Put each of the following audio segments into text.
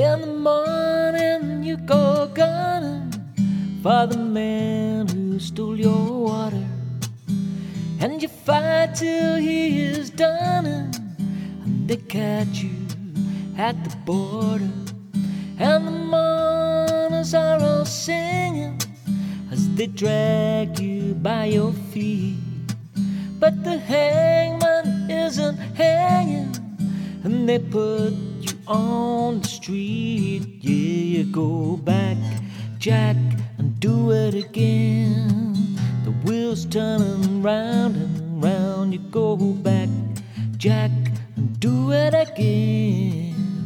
In the morning you go gunning for the man who stole your water, and you fight till he is done, and they catch you at the border. And the mourners are all singing as they drag you by your feet, but the hangman isn't hanging, and they put you on the street. Yeah, you go back, Jack, and do it again. The wheels turning round and round. You go back, Jack, and do it again.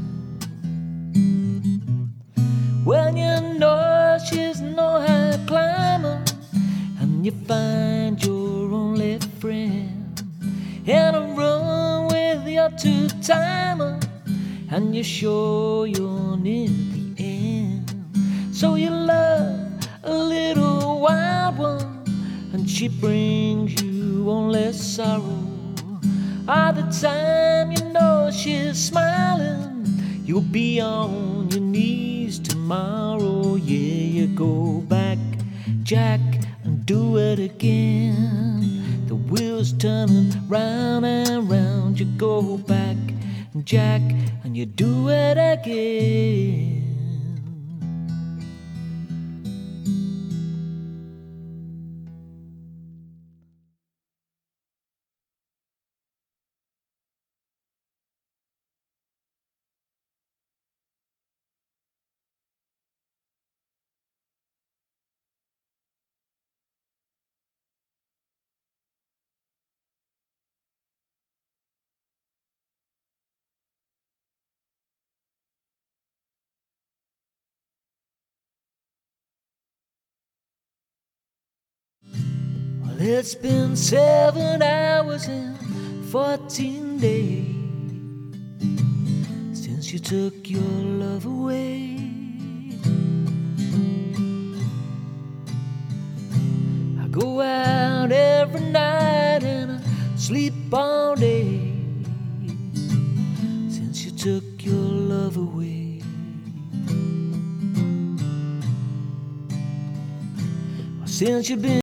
When you know she's no high climber, and you find your only friend in a room with your two-timer, and you're sure you're near the end. So you love a little wild one, and she brings you only sorrow. All the time you know she's smiling, you'll be on your knees tomorrow. Yeah, you go back, Jack, and do it again. The wheels turning round and round. You go back, Jack, and you do it again. Well, it's been 7 hours and 14 days since you took your love away. I go out every night and I sleep all day since you took your love away. Well, since you've been